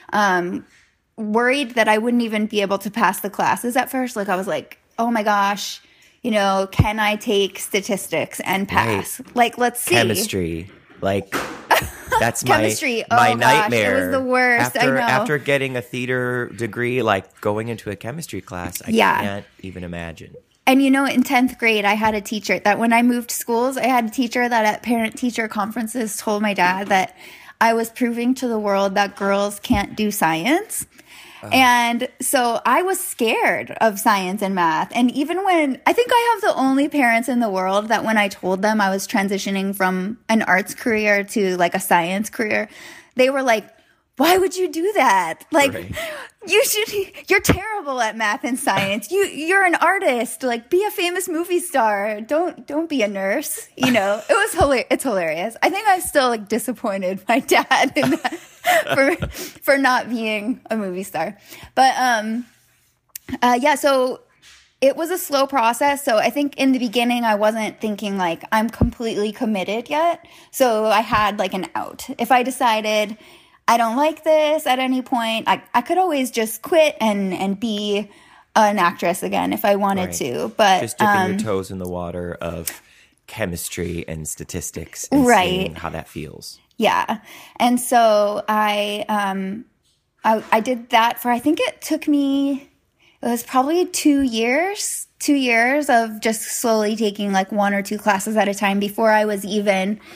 Um, worried that I wouldn't even be able to pass the classes at first. Like I was like, oh my gosh, you know, can I take statistics and pass? Right. Like, let's see. Chemistry. Like that's Chemistry. my, my oh, nightmare. Gosh, it was the worst. After, I know. after getting a theater degree, like going into a chemistry class, I yeah. can't even imagine. And, you know, in tenth grade, I had a teacher that when I moved schools, I had a teacher that at parent-teacher conferences told my dad that I was proving to the world that girls can't do science. Uh, and so I was scared of science and math. And even when, I think I have the only parents in the world that when I told them I was transitioning from an arts career to like a science career, they were like, why would you do that? Like, right. you should, you're terrible at math and science. You, you're an artist. Like, be a famous movie star. Don't, don't be a nurse. You know, it was hilarious. It's hilarious. I think I still like disappointed my dad in that for, for not being a movie star. But, um, uh, yeah, so it was a slow process. So I think in the beginning, I wasn't thinking like I'm completely committed yet. So I had like an out. If I decided I don't like this at any point, I, I could always just quit and, and be an actress again if I wanted right. to. But just dipping um, your toes in the water of chemistry and statistics and right. seeing how that feels. Yeah. And so I, um, I, I did that for, I think it took me, it was probably two years, two years of just slowly taking like one or two classes at a time before I was even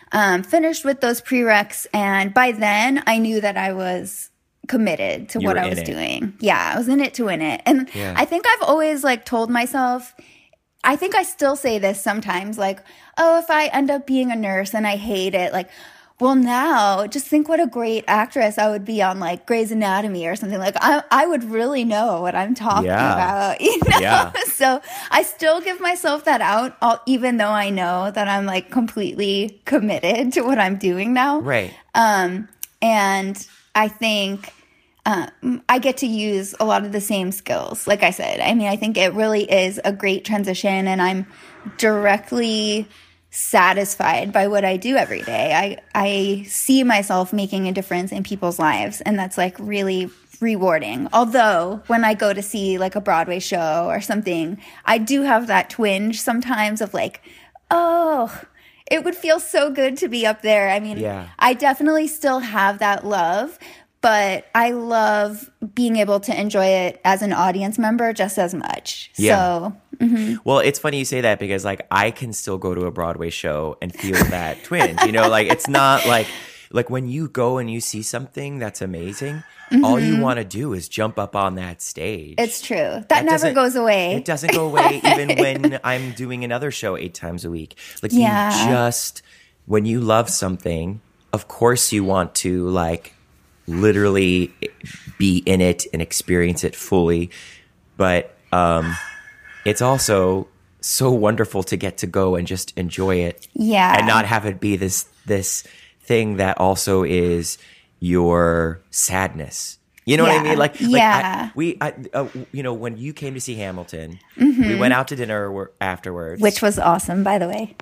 um, finished with those prereqs. And by then I knew that I was committed to You what were I in was it. doing. Yeah, I was in it to win it. And Yeah. I think I've always like told myself, I think I still say this sometimes, like, oh, if I end up being a nurse and I hate it, like, well, now just think what a great actress I would be on like Grey's Anatomy or something. Like I, I would really know what I'm talking Yeah. about, you know? Yeah. So I still give myself that out, all, even though I know that I'm like completely committed to what I'm doing now. Right. Um, and I think um, I get to use a lot of the same skills. Like I said, I mean, I think it really is a great transition, and I'm directly satisfied by what I do every day. I I see myself making a difference in people's lives, and that's like really rewarding. Although when I go to see like a Broadway show or something, I do have that twinge sometimes of like, oh, it would feel so good to be up there. I mean, Yeah. I definitely still have that love, but I love being able to enjoy it as an audience member just as much. Yeah. So, mhm. Well, it's funny you say that because like I can still go to a Broadway show and feel that twinge, you know, like it's not like, like when you go and you see something that's amazing, all you want to do is jump up on that stage. It's true. That, That never doesn't- goes away. It doesn't go away even when I'm doing another show eight times a week. Like Yeah. you just, when you love something, of course you want to like literally be in it and experience it fully. But um, it's also so wonderful to get to go and just enjoy it. Yeah. And not have it be this, this thing that also is your sadness. You know what I Yeah. mean? Like, like Yeah. I, we, I, uh, you know, when you came to see Hamilton, we went out to dinner wor- afterwards. Which was awesome, by the way.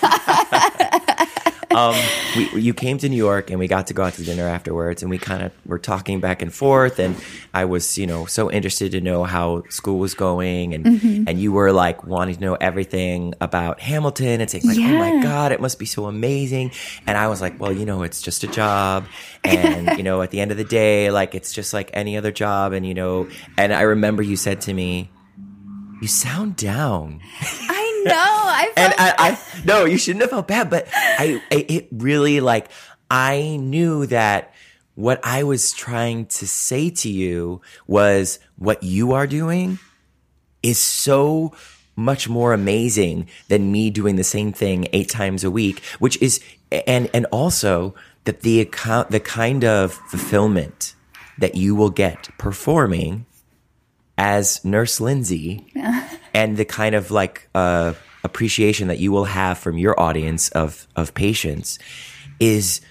um, we, you came to New York and we got to go out to dinner afterwards, and we kind of were talking back and forth. And I was, you know, so interested to know how school was going, and Mm-hmm. and you were like wanting to know everything about Hamilton and saying like, oh my Yeah. God, it must be so amazing. And I was like, well, you know, it's just a job, and you know, at the end of the day, like it's just like any other job, and you know. And I remember you said to me, "You sound down." I know. I And felt I, I no, you shouldn't have felt bad, but I, I, it really like I knew that what I was trying to say to you was what you are doing is so much more amazing than me doing the same thing eight times a week, which is and and also that the account the kind of fulfillment that you will get performing as Nurse Lindsay and the kind of like uh, appreciation that you will have from your audience of of patients is,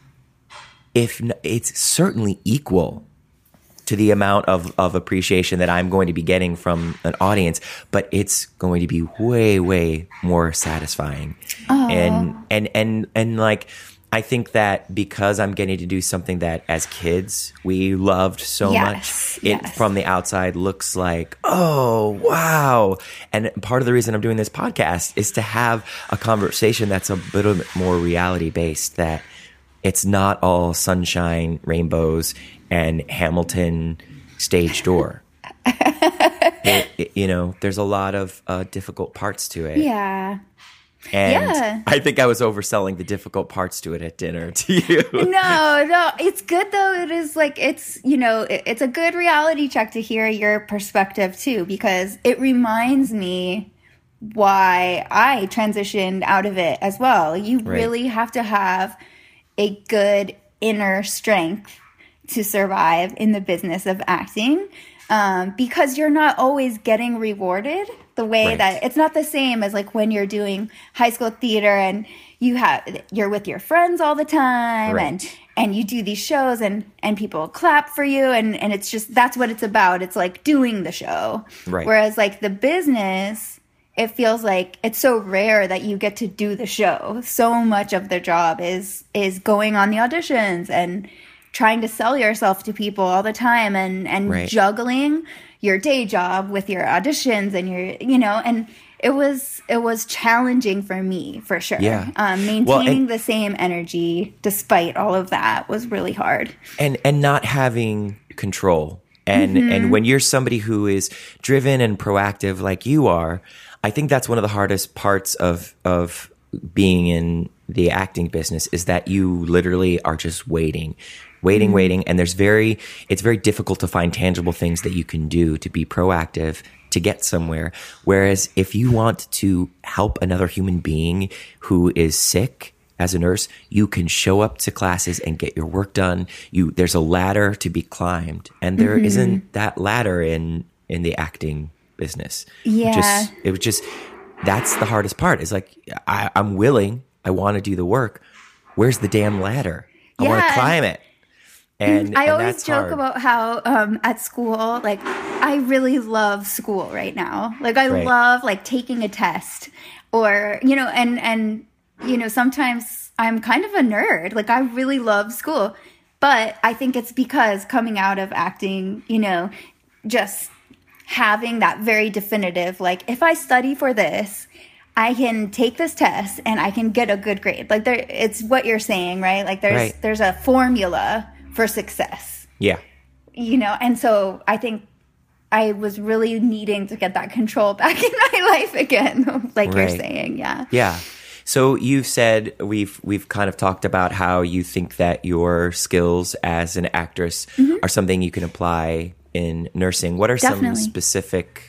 if n- it's certainly equal to the amount of, of appreciation that I'm going to be getting from an audience, but it's going to be way, way more satisfying. And and and and like I think that because I'm getting to do something that as kids we loved so Yes, much, it yes. from the outside looks like, oh wow. And part of the reason I'm doing this podcast is to have a conversation that's a little bit more reality based, that it's not all sunshine, rainbows, and Hamilton stage door. it, it- you know, there's a lot of uh, difficult parts to it. yeah. And Yeah. I think I was overselling the difficult parts to it at dinner to you. No, no, it's good though. It is like, it's, you know, it, it's a good reality check to hear your perspective too, because it reminds me why I transitioned out of it as well. You Right. really have to have a good inner strength to survive in the business of acting, um, because you're not always getting rewarded the way Right. that it's not the same as like when you're doing high school theater and you have you're with your friends all the time Right. and and you do these shows and and people clap for you and and it's just that's what it's about. It's like doing the show. Right. Whereas like the business, it feels like it's so rare that you get to do the show. So much of the job is is going on the auditions and trying to sell yourself to people all the time and and Right. juggling your day job with your auditions and your you know and it was it was challenging for me for sure. Yeah. Um, maintaining Well, and- the same energy despite all of that was really hard. and and not having control. And Mm-hmm. and when you're somebody who is driven and proactive like you are, I think that's one of the hardest parts of of being in the acting business is that you literally are just waiting, waiting, mm-hmm. waiting. And there's very, it's very difficult to find tangible things that you can do to be proactive, to get somewhere. Whereas if you want to help another human being who is sick as a nurse, you can show up to classes and get your work done. You, there's a ladder to be climbed, and there mm-hmm. isn't that ladder in, in the acting business. Yeah. Just, it was just, that's the hardest part. Is like, I, I'm willing, I want to do the work. Where's the damn ladder? I yeah. want to climb it. And I and always that's joke hard. about how um, at school, like, I really love school right now. Like, I Right. love, like, taking a test or, you know, and, and, you know, sometimes I'm kind of a nerd. Like, I really love school. But I think it's because coming out of acting, you know, just having that very definitive, like, if I study for this, I can take this test and I can get a good grade. Like, there, it's what you're saying, right? Like, there's Right. there's a formula for success, Yeah. you know? And so I think I was really needing to get that control back in my life again, like Right. you're saying, yeah. Yeah. So you've said we've we've kind of talked about how you think that your skills as an actress Mm-hmm. are something you can apply in nursing. What are Definitely. some specific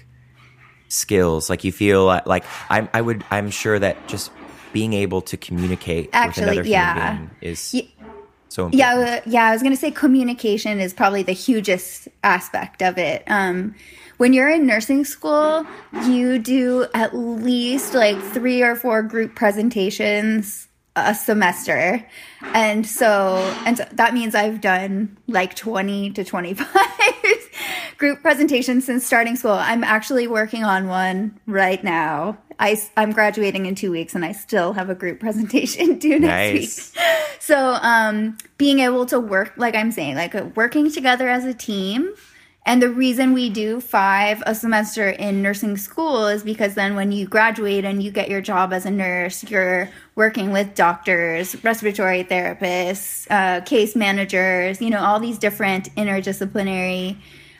skills? Like you feel like I'm I would I'm sure that just being able to communicate Actually, with another yeah. human being is Ye- so important. Yeah, uh, yeah. I was going to say communication is probably the hugest aspect of it. Um, when you're in nursing school, you do at least like three or four group presentations a semester, and so and so that means I've done like twenty to twenty-five group presentations since starting school. I'm actually working on one right now. I, I'm graduating in two weeks, and I still have a group presentation due next Nice. week. So um, being able to work, like I'm saying, like uh, working together as a team. And the reason we do five a semester in nursing school is because then when you graduate and you get your job as a nurse, you're working with doctors, respiratory therapists, uh, case managers, you know, all these different interdisciplinary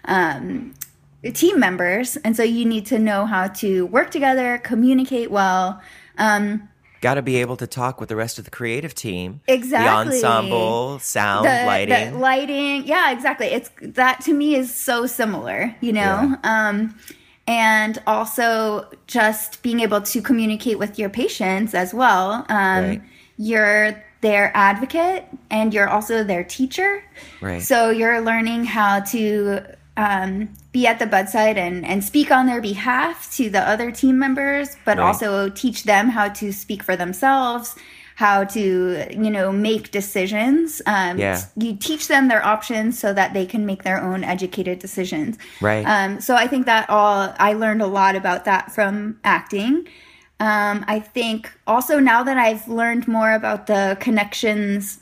um, team members. And so you need to know how to work together, communicate well. Um, Got to be able to talk with the rest of the creative team. Exactly. The ensemble, sound, the, lighting. the lighting. Yeah, exactly. It's that to me is so similar, you know? Yeah. Um, and also just being able to communicate with your patients as well. Um, Right. You're their advocate and you're also their teacher. Right. So you're learning how to um, be at the bedside and, and speak on their behalf to the other team members, but Right. also teach them how to speak for themselves, how to, you know, make decisions. Um, Yeah. You teach them their options so that they can make their own educated decisions. Right. Um, so I think that all, I learned a lot about that from acting. Um, I think also now that I've learned more about the connections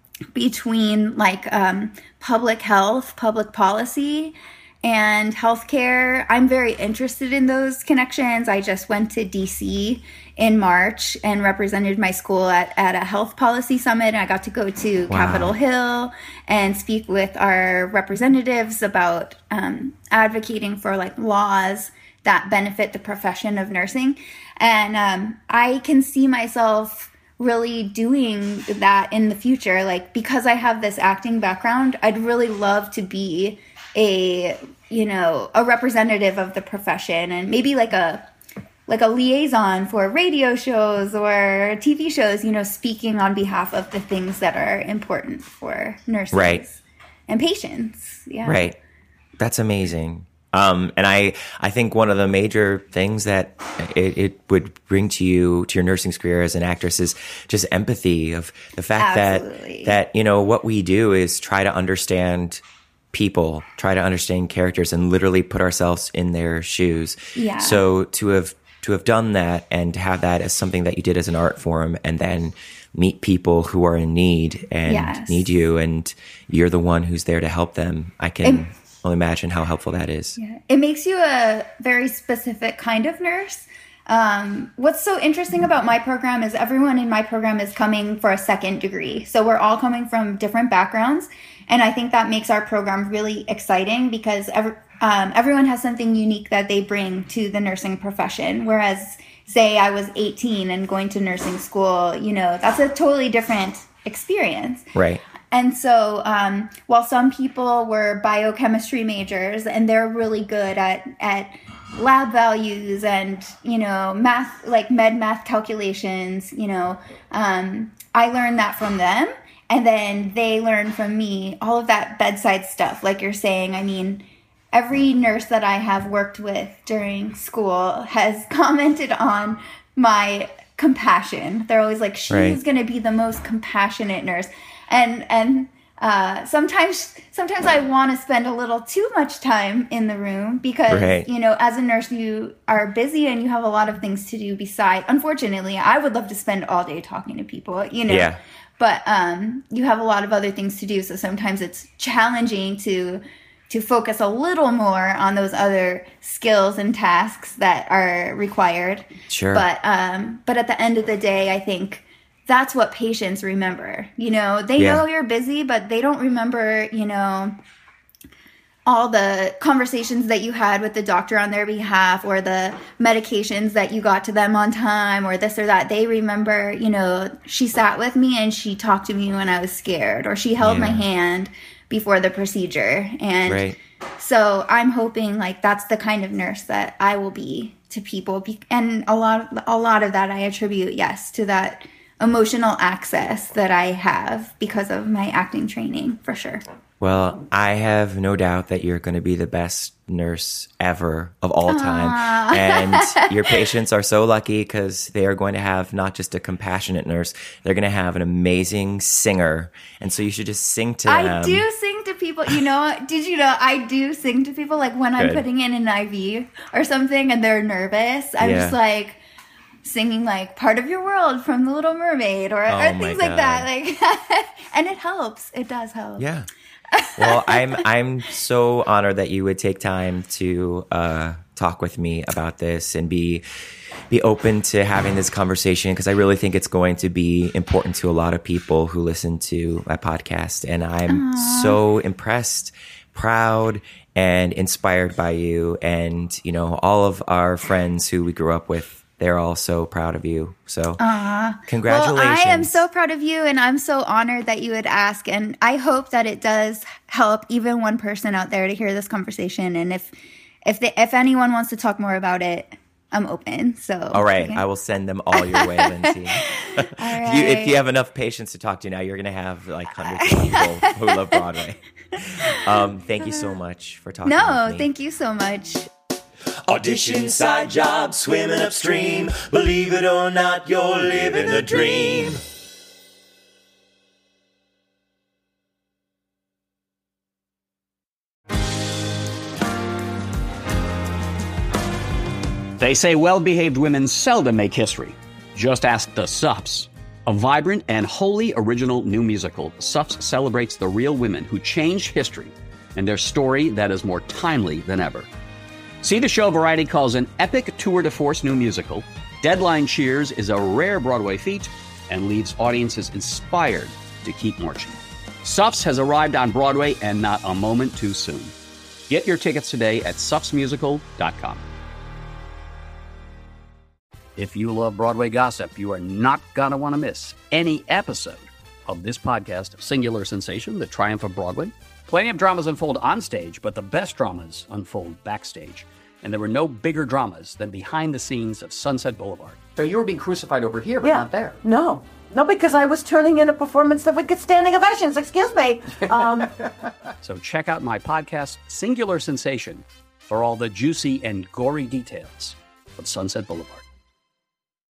between like um, public health, public policy, and healthcare, I'm very interested in those connections. I just went to D C in March and represented my school at, at a health policy summit. And I got to go to Wow. Capitol Hill and speak with our representatives about um, advocating for like laws that benefit the profession of nursing. And um, I can see myself really doing that in the future. Like, because I have this acting background, I'd really love to be a, you know, a representative of the profession and maybe like a, like a liaison for radio shows or T V shows, you know, speaking on behalf of the things that are important for nurses Right. and patients. Yeah. Right. That's amazing. Um, and I, I think one of the major things that it, it would bring to you, to your nursing career as an actress, is just empathy of the fact Absolutely. that, that, you know, what we do is try to understand people, try to understand characters and literally put ourselves in their shoes. Yeah. So to have, to have done that and to have that as something that you did as an art form and then meet people who are in need and Yes. need you and you're the one who's there to help them, I can And- only imagine how helpful that is. Yeah. It makes you a very specific kind of nurse. Um, what's so interesting about my program is everyone in my program is coming for a second degree. So we're all coming from different backgrounds. And I think that makes our program really exciting because every, um, everyone has something unique that they bring to the nursing profession. Whereas say I was eighteen and going to nursing school, you know, that's a totally different experience. Right. And so um, while some people were biochemistry majors and they're really good at, at lab values and, you know, math, like med math calculations, you know, um, I learned that from them. And then they learned from me all of that bedside stuff, like you're saying. I mean, every nurse that I have worked with during school has commented on my compassion. They're always like, she's right. going to be the most compassionate nurse. And and uh, sometimes sometimes I want to spend a little too much time in the room because, right. you know, as a nurse, you are busy and you have a lot of things to do beside. Unfortunately, I would love to spend all day talking to people, you know. Yeah. But um, you have a lot of other things to do. So sometimes it's challenging to to focus a little more on those other skills and tasks that are required. Sure. But um, but at the end of the day, I think that's what patients remember. You know, they yeah. know you're busy, but they don't remember, you know, all the conversations that you had with the doctor on their behalf or the medications that you got to them on time or this or that. They remember, you know, she sat with me and she talked to me when I was scared or she held yeah. my hand before the procedure. And right. so I'm hoping like that's the kind of nurse that I will be to people. And a lot, a lot of that I attribute, yes, to that emotional access that I have because of my acting training, for sure. Well, I have no doubt that you're going to be the best nurse ever of all time. Aww. And your patients are so lucky because they are going to have not just a compassionate nurse, they're going to have an amazing singer. And so you should just sing to I them. I do sing to people. You know, did you know I do sing to people like when I'm Good. putting in an I V or something and they're nervous. I'm yeah. just like singing like Part of Your World from The Little Mermaid or, oh or things like that. Like, and it helps. It does help. Yeah. Well, I'm I'm so honored that you would take time to uh, talk with me about this and be be open to having this conversation because I really think it's going to be important to a lot of people who listen to my podcast. And I'm Aww. so impressed, proud, and inspired by you. And, you know, all of our friends who we grew up with, they're all so proud of you. So Aww. Congratulations. Well, I am so proud of you, and I'm so honored that you would ask. And I hope that it does help even one person out there to hear this conversation. And if if they, if anyone wants to talk more about it, I'm open. So all right. Okay. I will send them all your way, Lindsay. All right. you, if you have enough patients to talk to now, you're going to have like hundreds of people who love Broadway. Um, thank you so much for talking no, with me. Thank you so much. Audition, side job, swimming upstream. Believe it or not, you're living a dream. They say well-behaved women seldom make history. Just ask the Sups. A vibrant and wholly original new musical, Sups celebrates the real women who changed history and their story that is more timely than ever. See the show Variety calls an epic tour de force new musical. Deadline cheers is a rare Broadway feat and leaves audiences inspired to keep marching. Sups has arrived on Broadway and not a moment too soon. Get your tickets today at sups musical dot com. If you love Broadway gossip, you are not going to want to miss any episode of this podcast, Singular Sensation, The Triumph of Broadway. Plenty of dramas unfold on stage, but the best dramas unfold backstage. And there were no bigger dramas than behind the scenes of Sunset Boulevard. So you were being crucified over here, but yeah. not there. No. No, because I was turning in a performance that would get standing ovations. Excuse me. Um, so check out my podcast, Singular Sensation, for all the juicy and gory details of Sunset Boulevard.